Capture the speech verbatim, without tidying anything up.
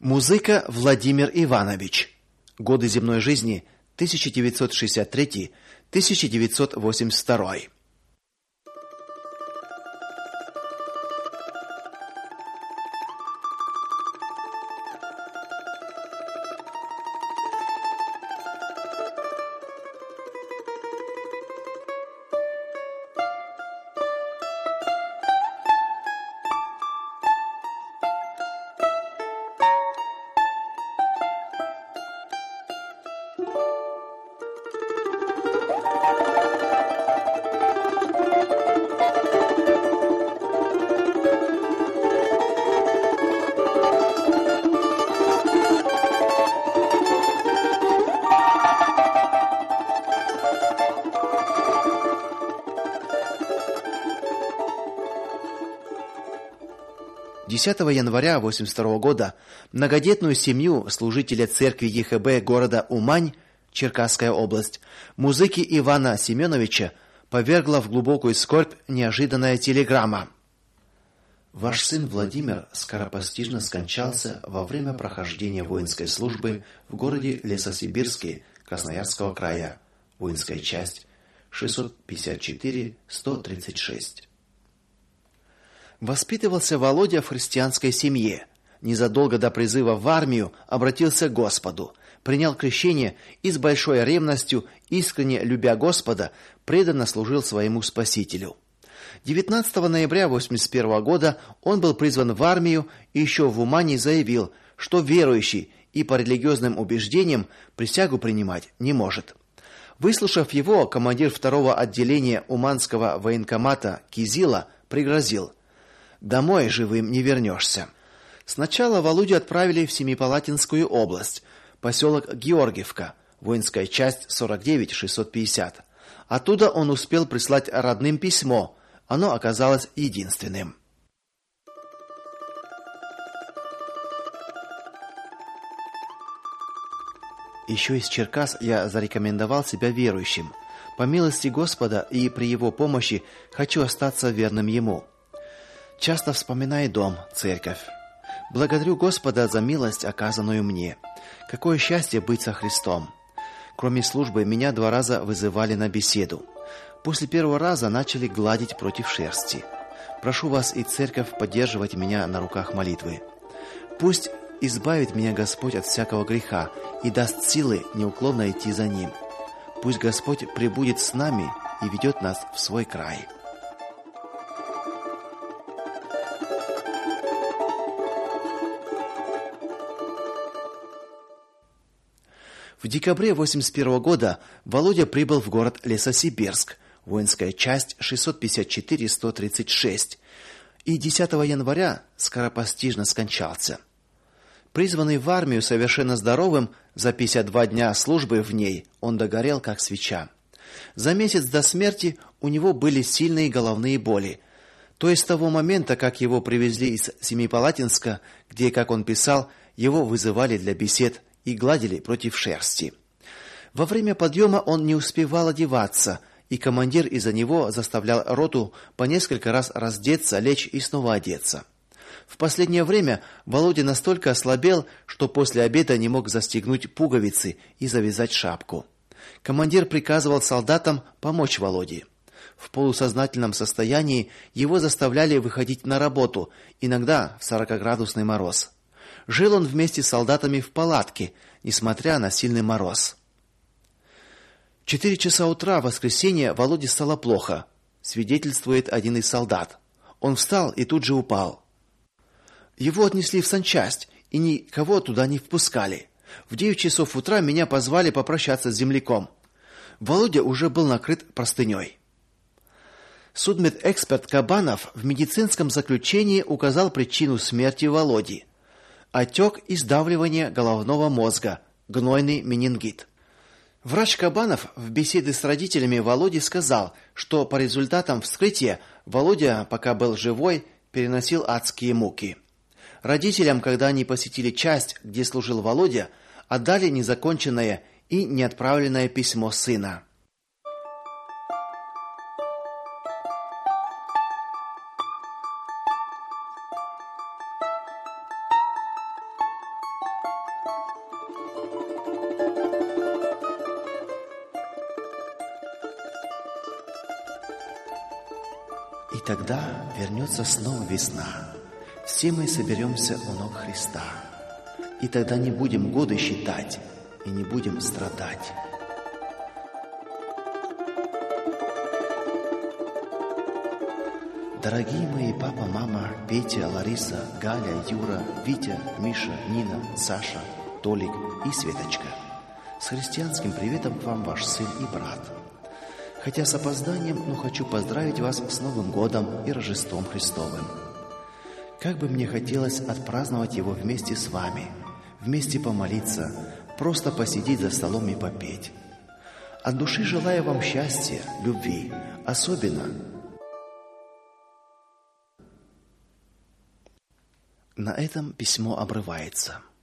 Музыка Владимир Иванович. Годы земной жизни тысяча девятьсот шестьдесят третий — тысяча девятьсот восемьдесят второй. десятого января восемьдесят второго года многодетную семью служителя церкви ЕХБ города Умань, Черкасская область, музыки Ивана Семеновича повергла в глубокую скорбь неожиданная телеграмма. Ваш сын Владимир скоропостижно скончался во время прохождения воинской службы в городе Лесосибирске Красноярского края. Воинская часть шестьсот пятьдесят четыре сто тридцать шесть. Воспитывался Володя в христианской семье. Незадолго до призыва в армию обратился к Господу, принял крещение и с большой ревностью, искренне любя Господа, преданно служил своему Спасителю. девятнадцатого ноября восемьдесят первого года он был призван в армию и еще в Умане заявил, что верующий и по религиозным убеждениям присягу принимать не может. Выслушав его, командир второго отделения Уманского военкомата Кизила пригрозил: «Домой живым не вернешься». Сначала Володю отправили в Семипалатинскую область, поселок Георгиевка, воинская часть сорок девять шестьсот пятьдесят. Оттуда он успел прислать родным письмо. Оно оказалось единственным. Еще из Черкас я зарекомендовал себя верующим. По милости Господа и при его помощи хочу остаться верным ему. Часто вспоминаю дом, церковь. Благодарю Господа за милость, оказанную мне. Какое счастье быть со Христом. Кроме службы, меня два раза вызывали на беседу. После первого раза начали гладить против шерсти. Прошу вас и церковь поддерживать меня на руках молитвы. Пусть избавит меня Господь от всякого греха и даст силы неуклонно идти за Ним. Пусть Господь пребудет с нами и ведет нас в свой край. В декабре восемьдесят первого года Володя прибыл в город Лесосибирск, воинская часть шестьсот пятьдесят четыре сто тридцать шесть, и десятого января скоропостижно скончался. Призванный в армию совершенно здоровым, за пятьдесят два дня службы в ней он догорел как свеча. За месяц до смерти у него были сильные головные боли. То есть с того момента, как его привезли из Семипалатинска, где, как он писал, его вызывали для бесед и гладили против шерсти. Во время подъема он не успевал одеваться, и командир из-за него заставлял роту по несколько раз раздеться, лечь и снова одеться. В последнее время Володя настолько ослабел, что после обеда не мог застегнуть пуговицы и завязать шапку. Командир приказывал солдатам помочь Володе. В полусознательном состоянии его заставляли выходить на работу, иногда в сорокаградусный мороз. Жил он вместе с солдатами в палатке, несмотря на сильный мороз. В четыре часа утра в воскресенье Володе стало плохо, свидетельствует один из солдат. Он встал и тут же упал. Его отнесли в санчасть, и никого туда не впускали. В девять часов утра меня позвали попрощаться с земляком. Володя уже был накрыт простыней. Судмедэксперт Кабанов в медицинском заключении указал причину смерти Володи: отек и сдавливание головного мозга, гнойный менингит. Врач Кабанов в беседе с родителями Володи сказал, что по результатам вскрытия Володя, пока был живой, переносил адские муки. Родителям, когда они посетили часть, где служил Володя, отдали незаконченное и неотправленное письмо сына. тогда вернется снова весна. Все мы соберемся у ног Христа. И тогда не будем годы считать и не будем страдать. Дорогие мои папа, мама, Петя, Лариса, Галя, Юра, Витя, Миша, Нина, Саша, Толик и Светочка. С христианским приветом к вам ваш сын и брат. Хотя с опозданием, но хочу поздравить вас с Новым годом и Рождеством Христовым. Как бы мне хотелось отпраздновать его вместе с вами, вместе помолиться, просто посидеть за столом и попеть. От души желаю вам счастья, любви, особенно. На этом письмо обрывается.